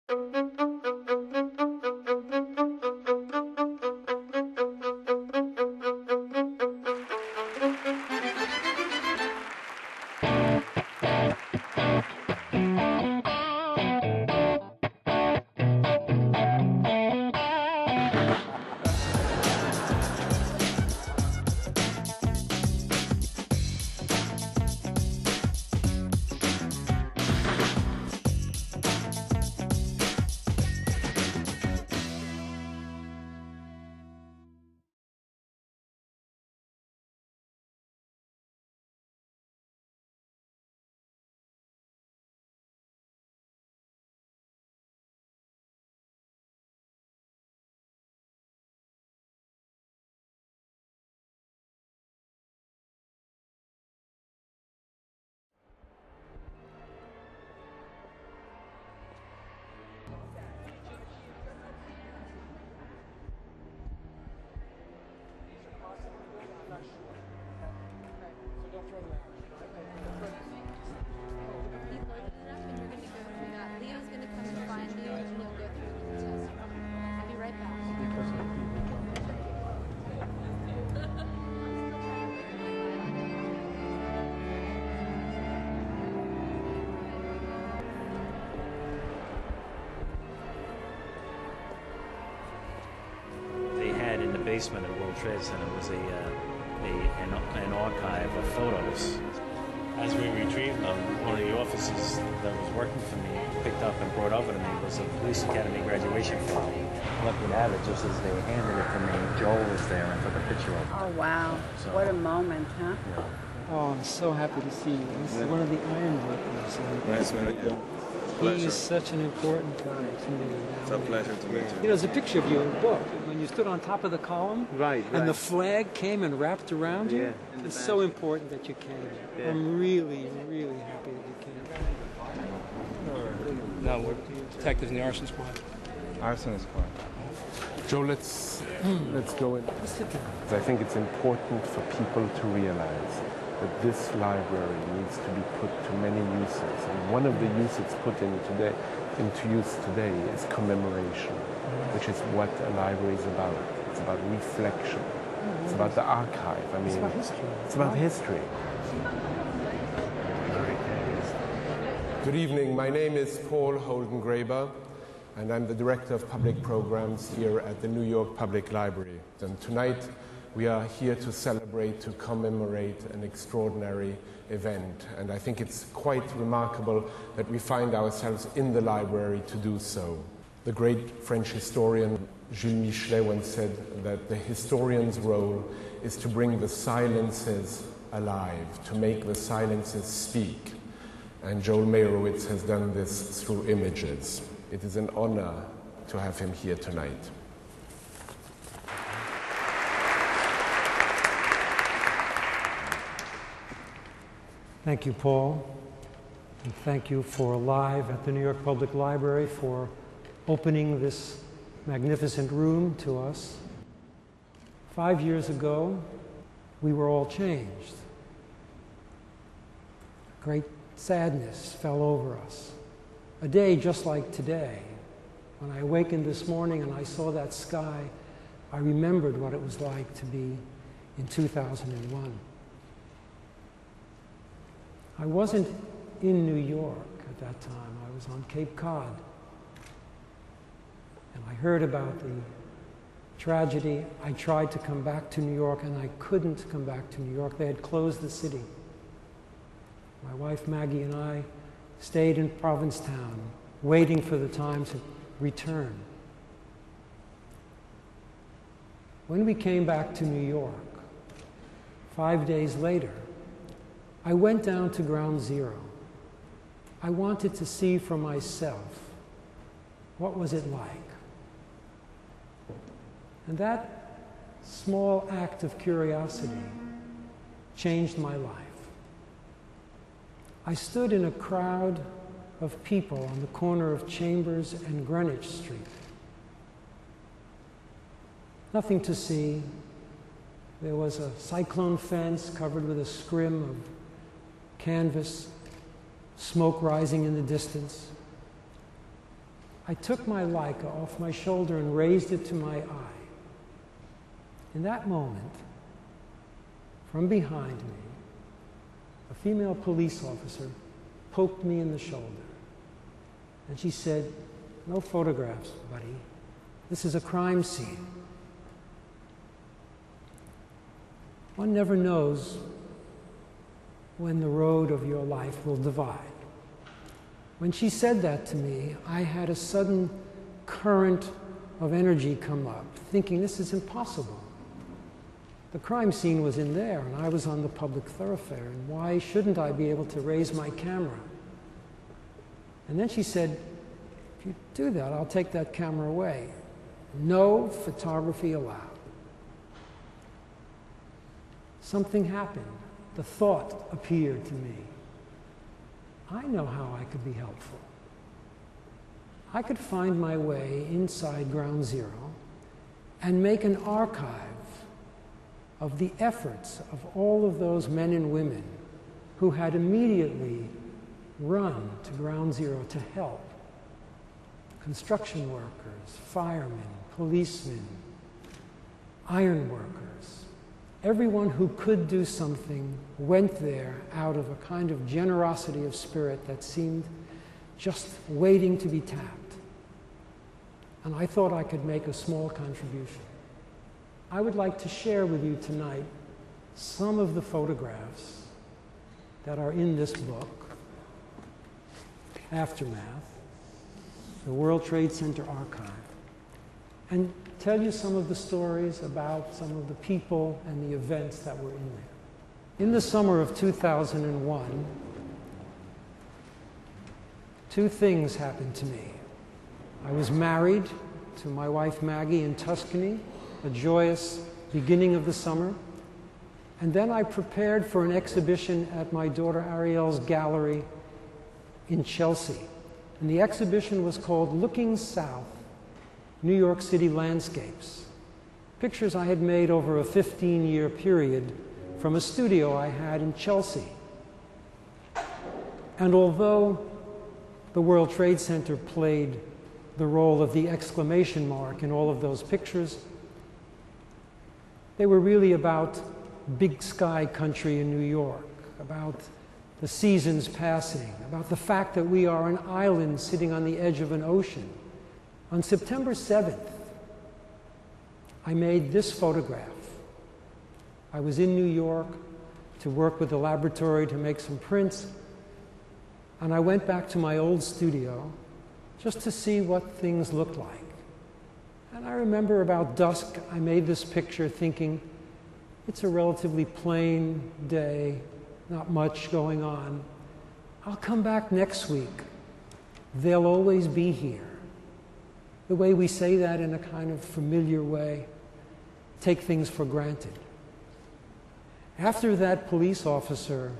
Basement of the World Trade Center was an archive of photos. As we retrieved them, one of the officers that was working for me picked up and brought over to me was a police academy graduation photo. Lucky to have it, just as they handed it to me, Joel was there and took a picture of it. Oh, wow. So, what a moment, huh? Yeah. Oh, I'm so happy to see you. This is one of the Iron Workers. Nice meeting you. He's such an important guy to me. It's a pleasure to meet you. You know, there's a picture of you in the book when you stood on top of the column. Right. And the flag came and wrapped around you. Yeah. It's so important that you came. Yeah. I'm really, really happy that you came. No, we're detectives in the arson squad. Arson squad. Joe, let's go in. Sit down. I think it's important for people to realize that this library needs to be put to many uses. And one of the uses put into use today is commemoration, which is what a library is about. It's about reflection. It's about the archive. I mean, It's about history. It's about history. Good evening. My name is Paul Holden Graeber, and I'm the Director of Public Programs here at the New York Public Library. And tonight, we are here to celebrate, to commemorate an extraordinary event. And I think it's quite remarkable that we find ourselves in the library to do so. The great French historian Jules Michelet once said that the historian's role is to bring the silences alive, to make the silences speak. And Joel Meyerowitz has done this through images. It is an honor to have him here tonight. Thank you, Paul. And thank you for Live at the New York Public Library for opening this magnificent room to us. 5 years ago, we were all changed. Great sadness fell over us. A day just like today. When I awakened this morning and I saw that sky, I remembered what it was like to be in 2001. I wasn't in New York at that time. I was on Cape Cod. And I heard about the tragedy. I tried to come back to New York, and I couldn't come back to New York. They had closed the city. My wife Maggie and I stayed in Provincetown, waiting for the time to return. When we came back to New York, 5 days later, I went down to Ground Zero. I wanted to see for myself what was it like. And that small act of curiosity changed my life. I stood in a crowd of people on the corner of Chambers and Greenwich Street. Nothing to see. There was a cyclone fence covered with a scrim of canvas, smoke rising in the distance. I took my Leica off my shoulder and raised it to my eye. In that moment, from behind me, a female police officer poked me in the shoulder. And she said, "No photographs, buddy. This is a crime scene." One never knows when the road of your life will divide. When she said that to me, I had a sudden current of energy come up, thinking this is impossible. The crime scene was in there, and I was on the public thoroughfare, and why shouldn't I be able to raise my camera? And then she said, "If you do that, I'll take that camera away. No photography allowed." Something happened. The thought appeared to me. I know how I could be helpful. I could find my way inside Ground Zero and make an archive of the efforts of all of those men and women who had immediately run to Ground Zero to help. Construction workers, firemen, policemen, iron workers. Everyone who could do something went there out of a kind of generosity of spirit that seemed just waiting to be tapped. And I thought I could make a small contribution. I would like to share with you tonight some of the photographs that are in this book, Aftermath, the World Trade Center Archive, and tell you some of the stories about some of the people and the events that were in there. In the summer of 2001, two things happened to me. I was married to my wife Maggie in Tuscany, a joyous beginning of the summer, and then I prepared for an exhibition at my daughter Ariel's gallery in Chelsea. And the exhibition was called Looking South, New York City Landscapes. Pictures I had made over a 15-year period from a studio I had in Chelsea. And although the World Trade Center played the role of the exclamation mark in all of those pictures, they were really about big sky country in New York, about the seasons passing, about the fact that we are an island sitting on the edge of an ocean. On September 7th, I made this photograph. I was in New York to work with the laboratory to make some prints, and I went back to my old studio just to see what things looked like. And I remember about dusk, I made this picture thinking, it's a relatively plain day, not much going on. I'll come back next week. They'll always be here. The way we say that in a kind of familiar way, take things for granted. After that police officer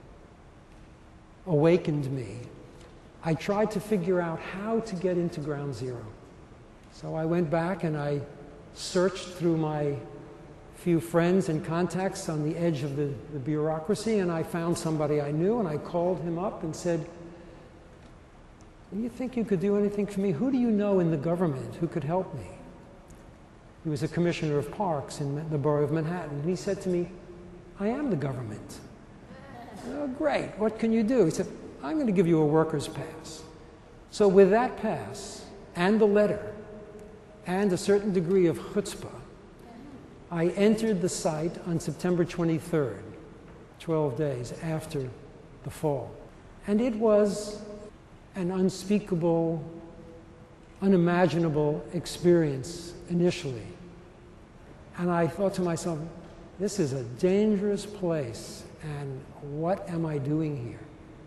awakened me, I tried to figure out how to get into Ground Zero. So I went back and I searched through my few friends and contacts on the edge of the bureaucracy, and I found somebody I knew, and I called him up and said, "Do you think you could do anything for me? Who do you know in the government who could help me?" He was a commissioner of parks in the borough of Manhattan. And he said to me, "I am the government." I said, "Oh, great. What can you do?" He said, "I'm going to give you a worker's pass." So with that pass and the letter and a certain degree of chutzpah, I entered the site on September 23rd, 12 days after the fall. And it was an unspeakable, unimaginable experience initially. And I thought to myself, this is a dangerous place, and what am I doing here?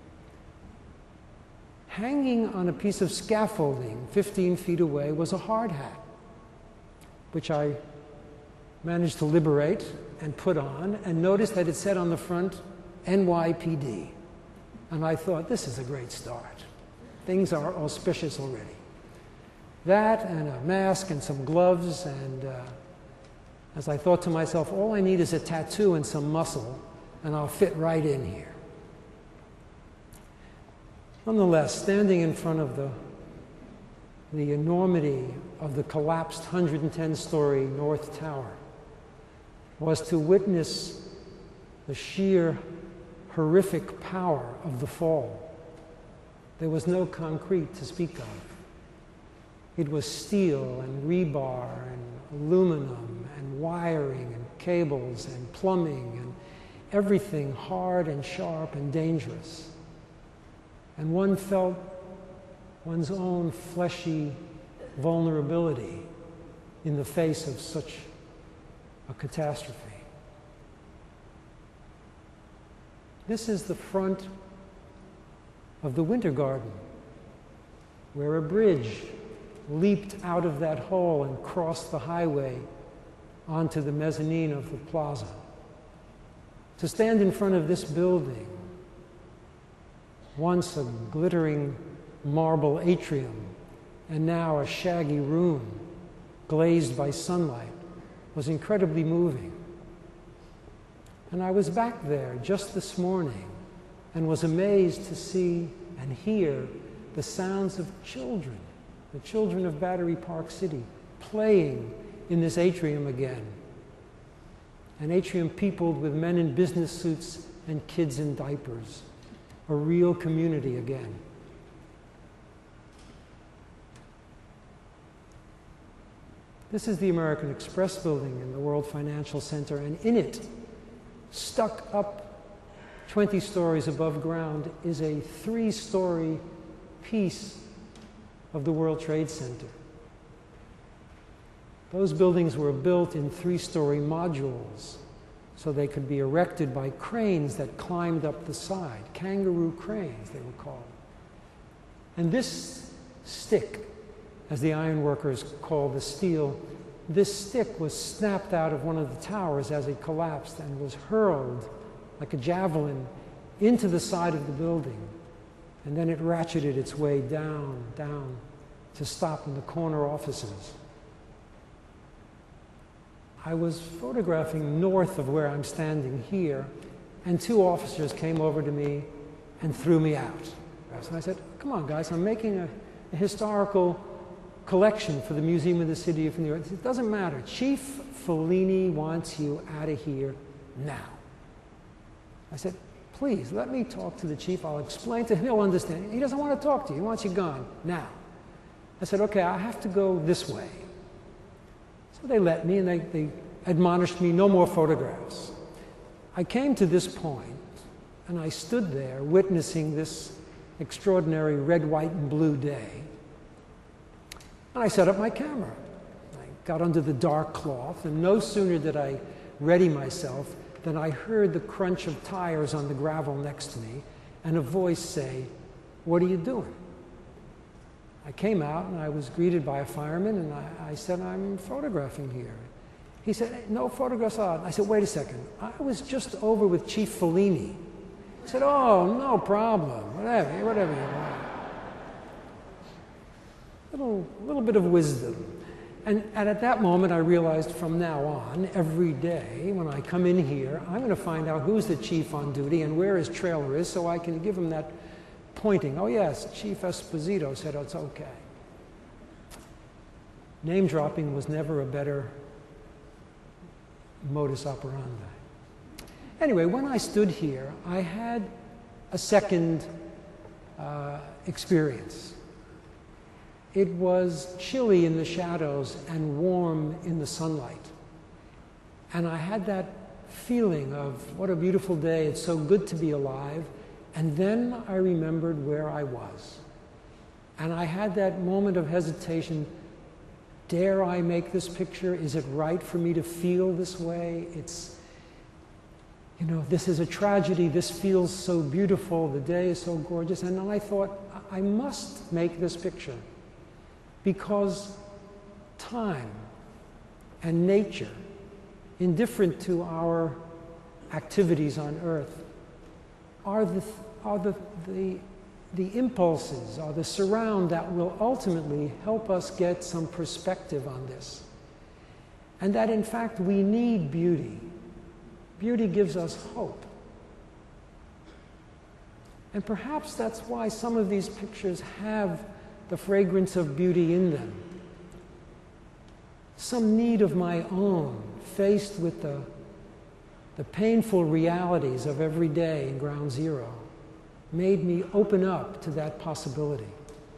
Hanging on a piece of scaffolding 15 feet away was a hard hat, which I managed to liberate and put on, and noticed that it said on the front, NYPD. And I thought, this is a great start. Things are auspicious already. That and a mask and some gloves, and as I thought to myself, all I need is a tattoo and some muscle, and I'll fit right in here. Nonetheless, standing in front of the the enormity of the collapsed 110-story North Tower was to witness the sheer horrific power of the fall. There was no concrete to speak of. It was steel and rebar and aluminum and wiring and cables and plumbing and everything hard and sharp and dangerous. And one felt one's own fleshy vulnerability in the face of such a catastrophe. This is the front of the Winter Garden, where a bridge leaped out of that hole and crossed the highway onto the mezzanine of the plaza. To stand in front of this building, once a glittering marble atrium and now a shaggy room glazed by sunlight, was incredibly moving. And I was back there just this morning and was amazed to see and hear the sounds of children, the children of Battery Park City, playing in this atrium again. An atrium peopled with men in business suits and kids in diapers. A real community again. This is the American Express building in the World Financial Center, and in it, stuck up 20 stories above ground, is a 3-story piece of the World Trade Center. Those buildings were built in 3-story modules so they could be erected by cranes that climbed up the side. Kangaroo cranes, they were called. And this stick, as the ironworkers call the steel, this stick was snapped out of one of the towers as it collapsed and was hurled like a javelin into the side of the building. And then it ratcheted its way down, down, to stop in the corner offices. I was photographing north of where I'm standing here, and 2 officers came over to me and threw me out. And I said, come on, guys, I'm making a historical collection for the Museum of the City of New York. It doesn't matter. Chief Fellini wants you out of here now. I said, please, let me talk to the chief. I'll explain to him. He'll understand. He doesn't want to talk to you. He wants you gone now. I said, okay, I have to go this way. So they let me, and they admonished me, no more photographs. I came to this point, and I stood there witnessing this extraordinary red, white, and blue day. And I set up my camera. I got under the dark cloth, and no sooner did I ready myself than I heard the crunch of tires on the gravel next to me, and a voice say, what are you doing? I came out and I was greeted by a fireman, and I said, I'm photographing here. He said, no photographs allowed. I said, wait a second. I was just over with Chief Fellini. He said, oh, no problem. Whatever you want. A little bit of wisdom. And at that moment, I realized from now on, every day when I come in here, I'm going to find out who's the chief on duty and where his trailer is so I can give him that pointing. Oh, yes, Chief Esposito said, oh, it's okay. Name dropping was never a better modus operandi. Anyway, when I stood here, I had a second experience. It was chilly in the shadows and warm in the sunlight. And I had that feeling of what a beautiful day, it's so good to be alive. And then I remembered where I was. And I had that moment of hesitation. Dare I make this picture? Is it right for me to feel this way? It's, you know, this is a tragedy. This feels so beautiful. The day is so gorgeous. And then I thought, I must make this picture because time and nature, indifferent to our activities on Earth, are the impulses, are the surround that will ultimately help us get some perspective on this. And that in fact we need beauty. Beauty gives us hope. And perhaps that's why some of these pictures have the fragrance of beauty in them. Some need of my own, faced with the painful realities of every day in Ground Zero, made me open up to that possibility.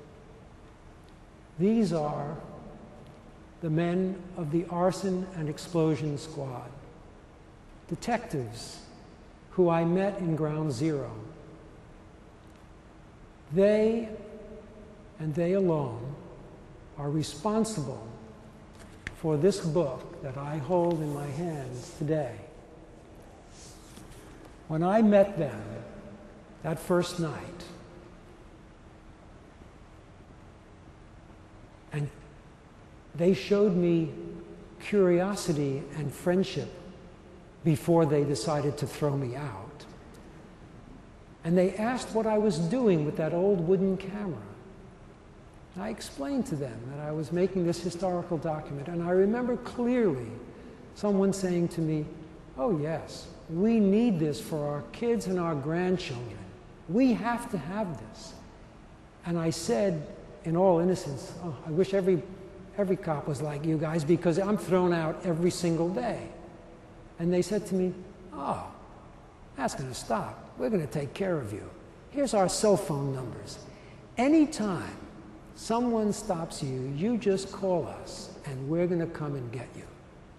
These are the men of the Arson and Explosion Squad, detectives who I met in Ground Zero. They, and they alone, are responsible for this book that I hold in my hands today. When I met them that first night, and they showed me curiosity and friendship before they decided to throw me out. And they asked what I was doing with that old wooden camera. I explained to them that I was making this historical document, and I remember clearly someone saying to me, "Oh yes, we need this for our kids and our grandchildren. We have to have this." And I said, in all innocence, "Oh, I wish every cop was like you guys, because I'm thrown out every single day." And they said to me, "Oh, that's going to stop. We're going to take care of you. Here's our cell phone numbers. Anytime someone stops you, you just call us, and we're going to come and get you."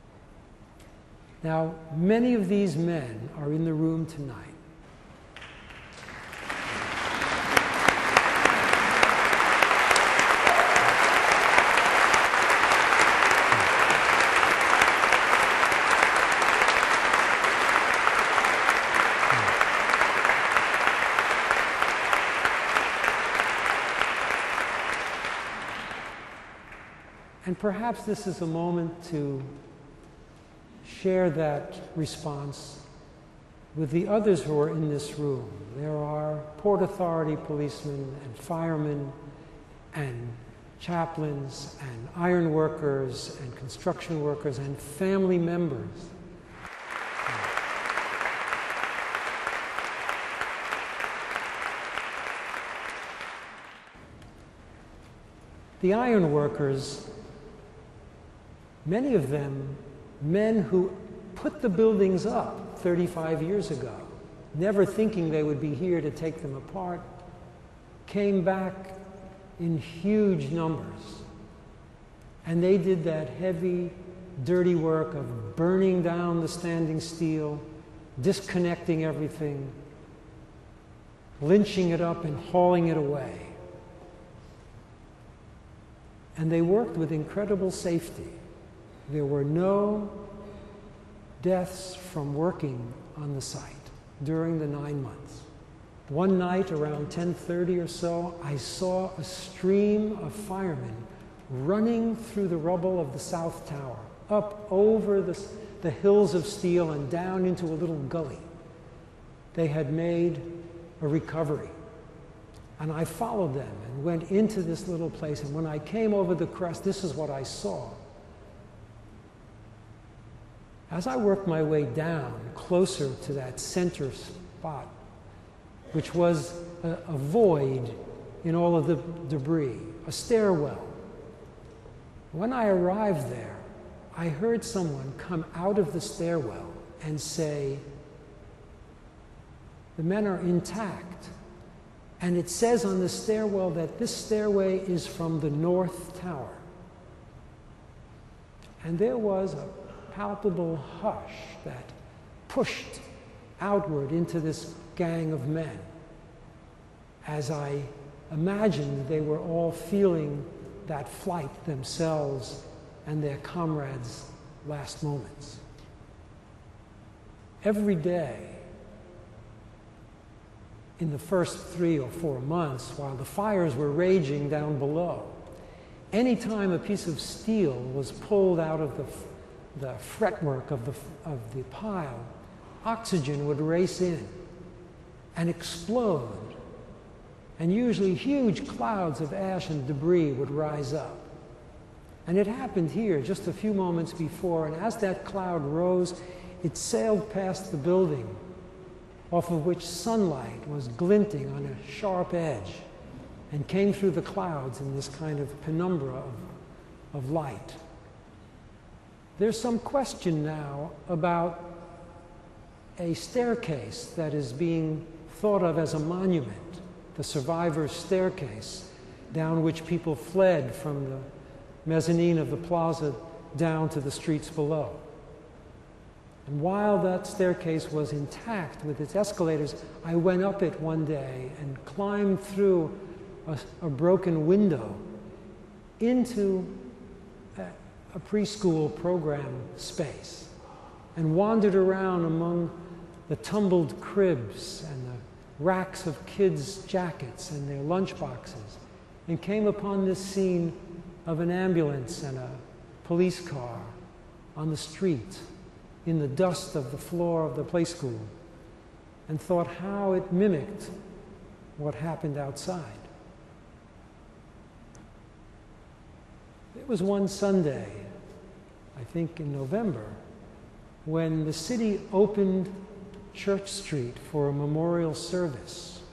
Now, many of these men are in the room tonight. And perhaps this is a moment to share that response with the others who are in this room. There are Port Authority policemen and firemen and chaplains and iron workers and construction workers and family members. The iron workers, many of them men who put the buildings up 35 years ago, never thinking they would be here to take them apart, came back in huge numbers. And they did that heavy, dirty work of burning down the standing steel, disconnecting everything, lynching it up and hauling it away. And they worked with incredible safety. There were no deaths from working on the site during the 9 months. One night around 10:30 or so, I saw a stream of firemen running through the rubble of the South Tower, up over the hills of steel and down into a little gully. They had made a recovery. And I followed them and went into this little place. And when I came over the crest, this is what I saw. As I worked my way down closer to that center spot, which was a void in all of the debris, a stairwell, when I arrived there, I heard someone come out of the stairwell and say, "The men are intact." And it says on the stairwell that this stairway is from the North Tower. And there was a palpable hush that pushed outward into this gang of men, as I imagined they were all feeling that flight themselves and their comrades' last moments. Every day, in the first 3 or 4 months, while the fires were raging down below, any time a piece of steel was pulled out of the fretwork of the pile, oxygen would race in and explode, and usually huge clouds of ash and debris would rise up. And it happened here just a few moments before, and as that cloud rose, it sailed past the building, off of which sunlight was glinting on a sharp edge. and came through the clouds in this kind of penumbra of light. There's some question now about a staircase that is being thought of as a monument, the survivor's staircase, down which people fled from the mezzanine of the plaza down to the streets below. And while that staircase was intact with its escalators, I went up it one day and climbed through a broken window into a preschool program space and wandered around among the tumbled cribs and the racks of kids' jackets and their lunch boxes, and came upon this scene of an ambulance and a police car on the street in the dust of the floor of the play school, and thought how it mimicked what happened outside. It was one Sunday, I think in November, when the city opened Church Street for a memorial service.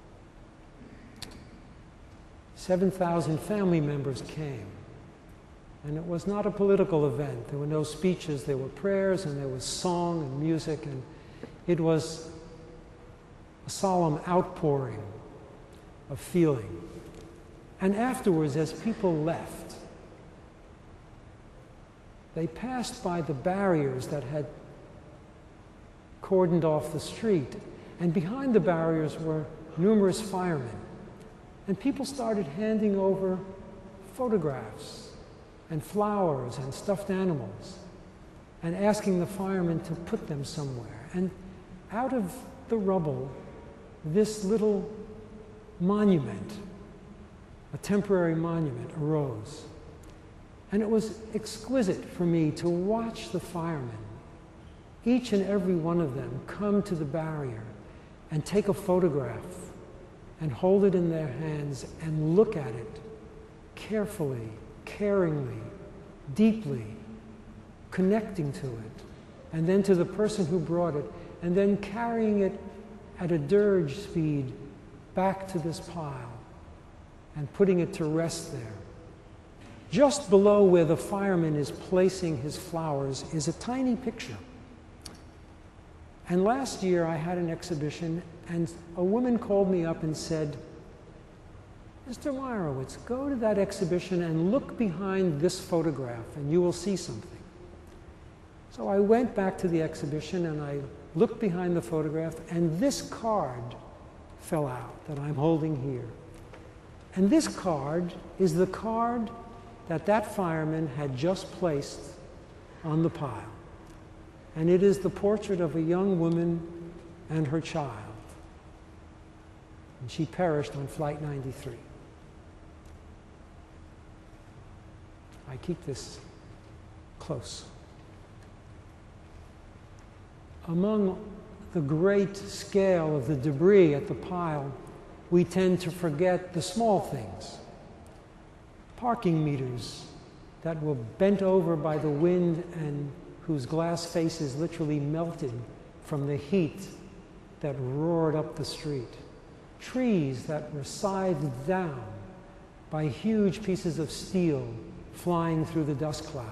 7,000 family members came. And it was not a political event. There were no speeches, there were prayers, and there was song and music, and it was a solemn outpouring of feeling. And afterwards, as people left, they passed by the barriers that had cordoned off the street, and behind the barriers were numerous firemen. And people started handing over photographs and flowers and stuffed animals, and asking the firemen to put them somewhere. And out of the rubble, this little monument, a temporary monument, arose. And it was exquisite for me to watch the firemen, each and every one of them, come to the barrier and take a photograph and hold it in their hands and look at it carefully, caringly, deeply, connecting to it, and then to the person who brought it, and then carrying it at a dirge speed back to this pile and putting it to rest there. Just below where the fireman is placing his flowers is a tiny picture. And last year I had an exhibition, and a woman called me up and said, "Mr. Meyerowitz, go to that exhibition and look behind this photograph and you will see something." So I went back to the exhibition and I looked behind the photograph, and this card fell out that I'm holding here. And this card is the card that that fireman had just placed on the pile. And it is the portrait of a young woman and her child. And she perished on Flight 93. I keep this close. Among the great scale of the debris at the pile, we tend to forget the small things. Parking meters that were bent over by the wind and whose glass faces literally melted from the heat that roared up the street. Trees that were scythed down by huge pieces of steel flying through the dust cloud.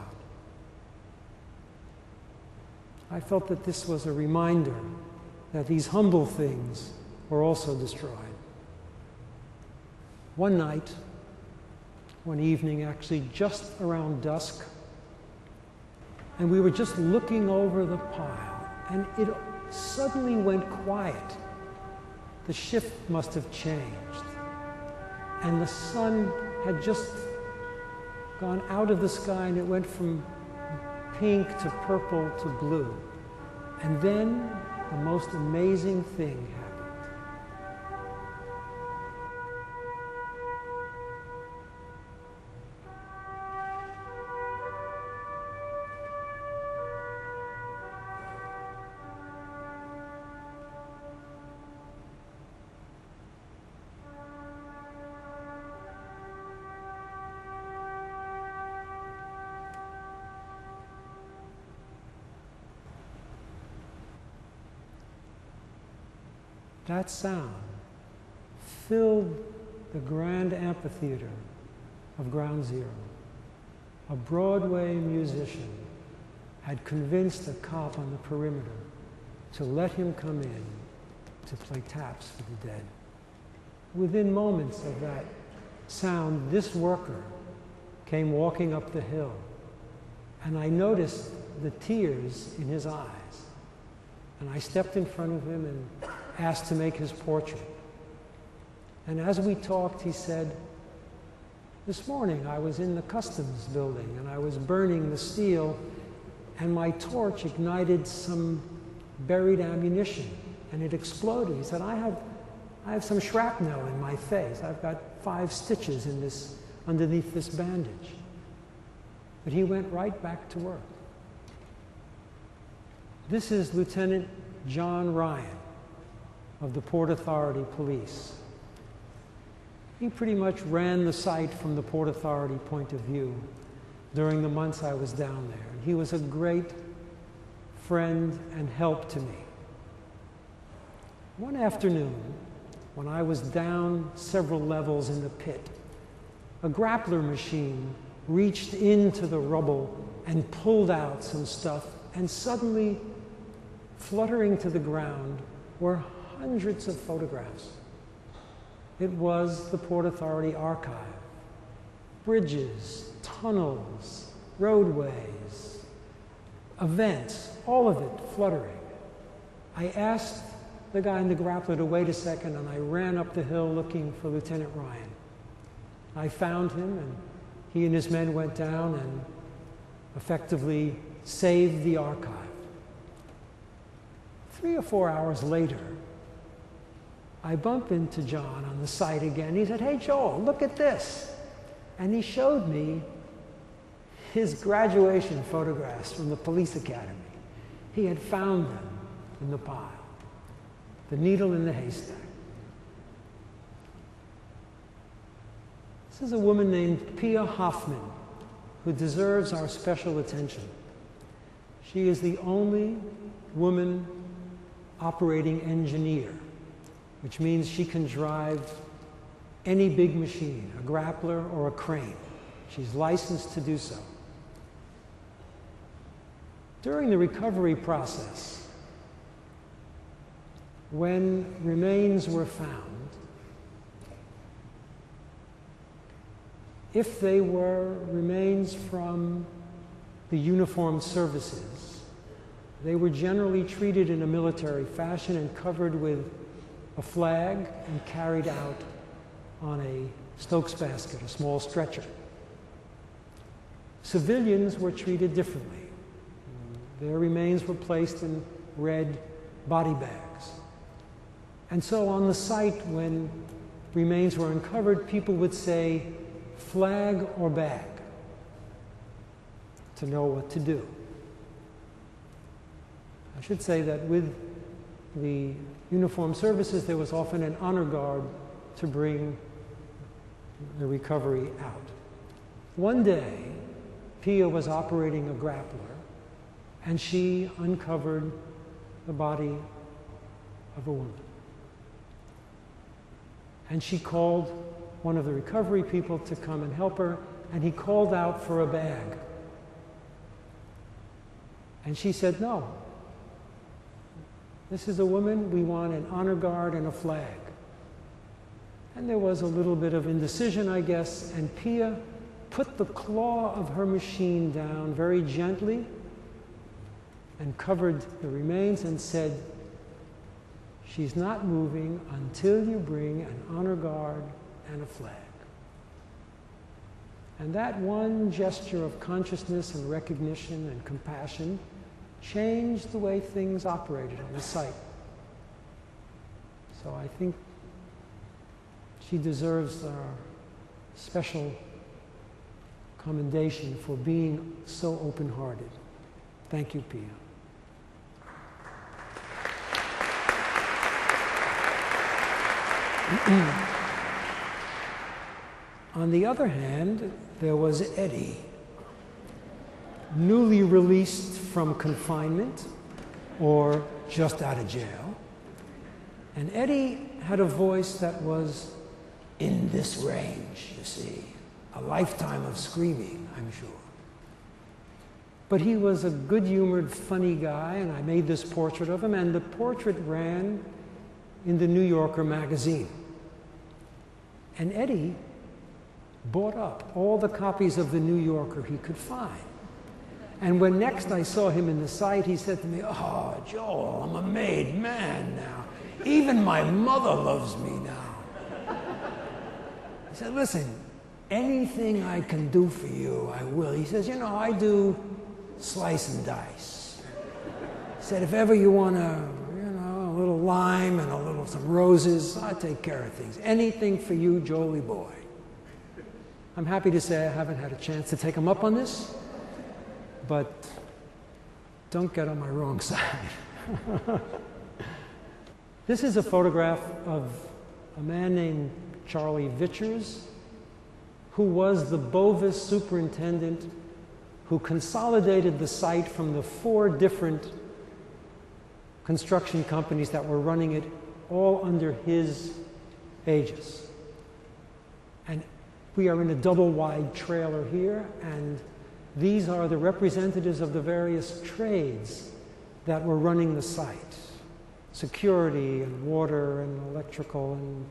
I felt that this was a reminder that these humble things were also destroyed. One night, one evening actually, just around dusk, and we were just looking over the pile, and it suddenly went quiet. The shift must have changed, and the sun had just gone out of the sky, and it went from pink to purple to blue. And then the most amazing thing happened. That sound filled the grand amphitheater of Ground Zero, a Broadway musician had convinced a cop on the perimeter to let him come in to play taps for the dead. Within moments of that sound, this worker came walking up the hill, and I noticed the tears in his eyes. And I stepped in front of him and asked to make his portrait. And as we talked, he said, "This morning I was in the customs building and I was burning the steel, and my torch ignited some buried ammunition and it exploded." He said, I have some shrapnel in my face. I've got 5 stitches in this, underneath this bandage. But he went right back to work. This is Lieutenant John Ryan of the Port Authority Police. He pretty much ran the site from the Port Authority point of view during the months I was down there. He was a great friend and help to me. One afternoon, when I was down several levels in the pit, a grappler machine reached into the rubble and pulled out some stuff, and suddenly, fluttering to the ground, were hundreds of photographs. It was the Port Authority archive. Bridges, tunnels, roadways, events, all of it fluttering. I asked the guy in the grappler to wait a second, and I ran up the hill looking for Lieutenant Ryan. I found him, and he and his men went down and effectively saved the archive. 3 or 4 hours later, I bump into John on the site again. He said, "Hey, Joel, look at this." And he showed me his graduation photographs from the police academy. He had found them in the pile, the needle in the haystack. This is a woman named Pia Hoffman, who deserves our special attention. She is the only woman operating engineer, which means she can drive any big machine, a grappler or a crane. She's licensed to do so. During the recovery process, when remains were found, if they were remains from the uniformed services, they were generally treated in a military fashion and covered with a flag and carried out on a Stokes basket, a small stretcher. Civilians were treated differently. Their remains were placed in red body bags. And so on the site, when remains were uncovered, people would say, "Flag or bag," to know what to do. I should say that with the uniformed services, there was often an honor guard to bring the recovery out. One day, Pia was operating a grappler, and she uncovered the body of a woman. And she called one of the recovery people to come and help her, and he called out for a bag. And she said, "No. This is a woman, we want an honor guard and a flag." And there was a little bit of indecision, I guess, and Pia put the claw of her machine down very gently and covered the remains and said, "She's not moving until you bring an honor guard and a flag." And that one gesture of consciousness and recognition and compassion changed the way things operated on the site. So I think she deserves our special commendation for being so open-hearted. Thank you, Pia. On the other hand, there was Eddie, newly released from confinement or just out of jail. And Eddie had a voice that was in this range, you see. A lifetime of screaming, I'm sure. But he was a good-humored, funny guy, and I made this portrait of him, and the portrait ran in the New Yorker magazine. And Eddie bought up all the copies of the New Yorker he could find. And when next I saw him in the site, he said to me, "Oh, Joel, I'm a made man now. Even my mother loves me now." I said, "Listen, anything I can do for you, I will." He says, "You know, I do slice and dice." He said, "If ever you want a little lime and some roses, I take care of things. Anything for you, Jolie boy." I'm happy to say I haven't had a chance to take him up on this, but don't get on my wrong side. This is a photograph of a man named Charlie Vichers, who was the Bovis superintendent who consolidated the site from the 4 different construction companies that were running it all under his aegis. And we are in a double-wide trailer here, and these are the representatives of the various trades that were running the site. Security and water and electrical and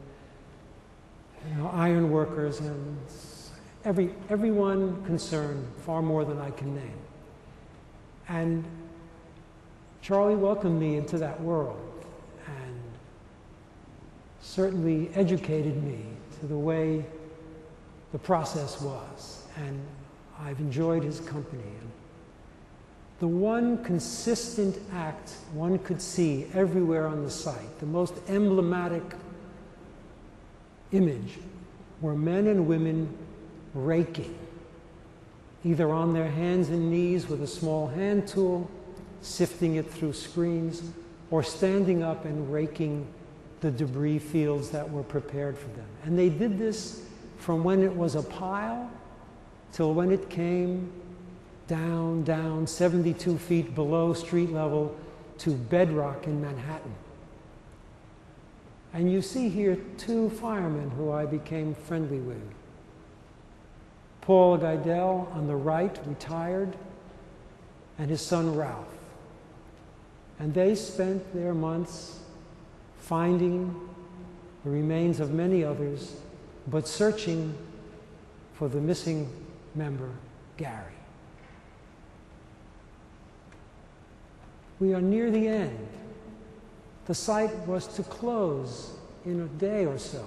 iron workers and everyone concerned, far more than I can name. And Charlie welcomed me into that world and certainly educated me to the way the process was. And I've enjoyed his company. And the one consistent act one could see everywhere on the site, the most emblematic image, were men and women raking, either on their hands and knees with a small hand tool, sifting it through screens, or standing up and raking the debris fields that were prepared for them. And they did this from when it was a pile till when it came down 72 feet below street level to bedrock in Manhattan. And you see here 2 firemen who I became friendly with. Paul Geidel on the right, retired, and his son Ralph. And they spent their months finding the remains of many others, but searching for the missing member, Gary. We are near the end. The site was to close in a day or so.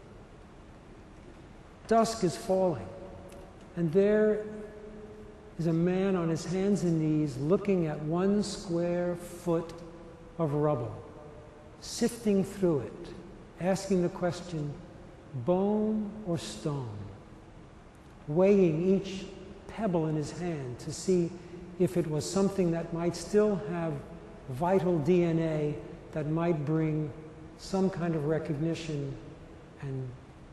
Dusk is falling, and there is a man on his hands and knees looking at 1 square foot of rubble, sifting through it, asking the question, bone or stone, weighing each pebble in his hand to see if it was something that might still have vital DNA that might bring some kind of recognition and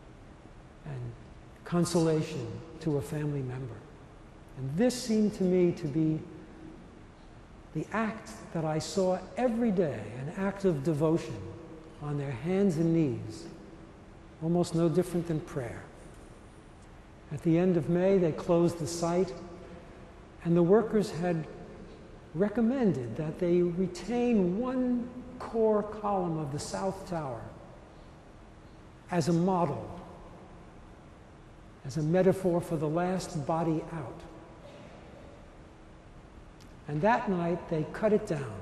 consolation to a family member. And this seemed to me to be the act that I saw every day, an act of devotion on their hands and knees, almost no different than prayer. At the end of May, they closed the site, and the workers had recommended that they retain 1 core column of the South Tower as a model, as a metaphor for the last body out. And that night, they cut it down.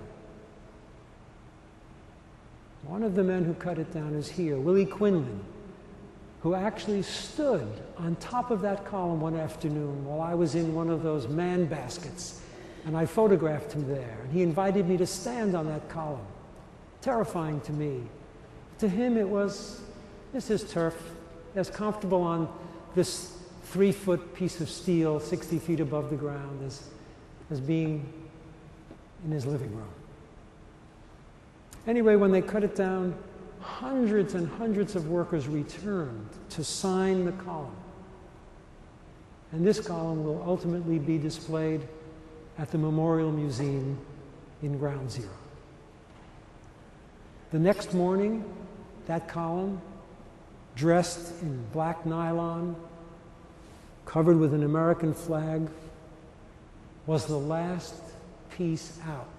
One of the men who cut it down is here, Willie Quinlan, who actually stood on top of that column one afternoon while I was in one of those man baskets, and I photographed him there. And he invited me to stand on that column. Terrifying to me. To him, it was, this is turf, as comfortable on this 3-foot piece of steel 60 feet above the ground as being in his living room. Anyway, when they cut it down, hundreds and hundreds of workers returned to sign the column. And this column will ultimately be displayed at the Memorial Museum in Ground Zero. The next morning, that column dressed in black nylon, covered with an American flag, was the last piece out.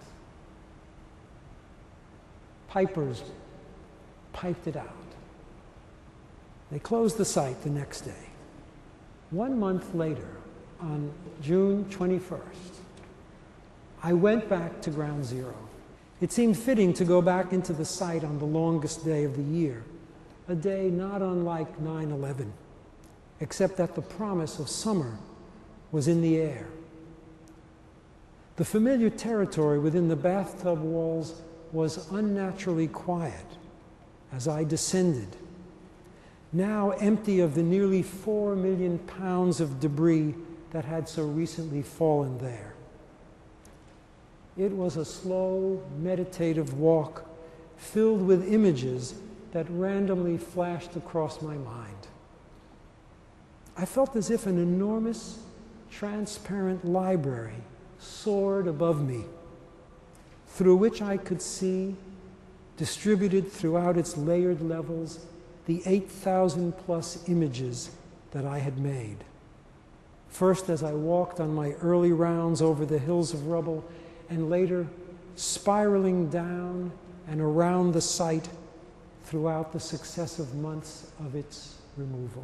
Pipers piped it out. They closed the site the next day. 1 month later, on June 21st, I went back to Ground Zero. It seemed fitting to go back into the site on the longest day of the year, a day not unlike 9/11, except that the promise of summer was in the air. The familiar territory within the bathtub walls was unnaturally quiet as I descended, now empty of the nearly 4 million pounds of debris that had so recently fallen there. It was a slow, meditative walk filled with images that randomly flashed across my mind. I felt as if an enormous, transparent library soared above me, through which I could see, distributed throughout its layered levels, the 8,000 plus images that I had made. First as I walked on my early rounds over the hills of rubble, and later spiraling down and around the site throughout the successive months of its removal.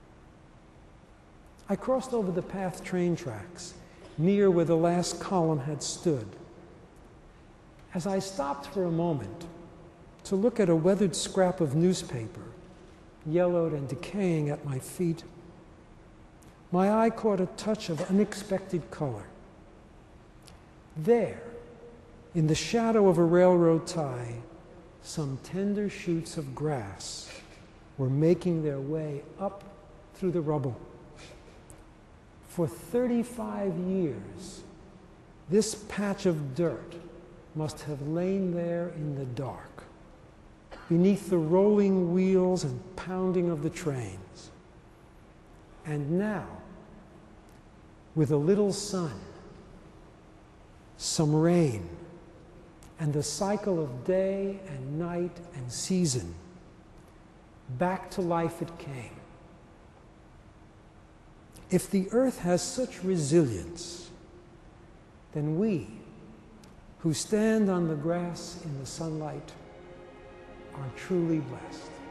I crossed over the PATH train tracks, near where the last column had stood. As I stopped for a moment to look at a weathered scrap of newspaper, yellowed and decaying at my feet, my eye caught a touch of unexpected color. There, in the shadow of a railroad tie, some tender shoots of grass were making their way up through the rubble. For 35 years, this patch of dirt must have lain there in the dark, beneath the rolling wheels and pounding of the trains. And now, with a little sun, some rain, and the cycle of day and night and season, back to life it came. If the earth has such resilience, then we, who stand on the grass in the sunlight, are truly blessed.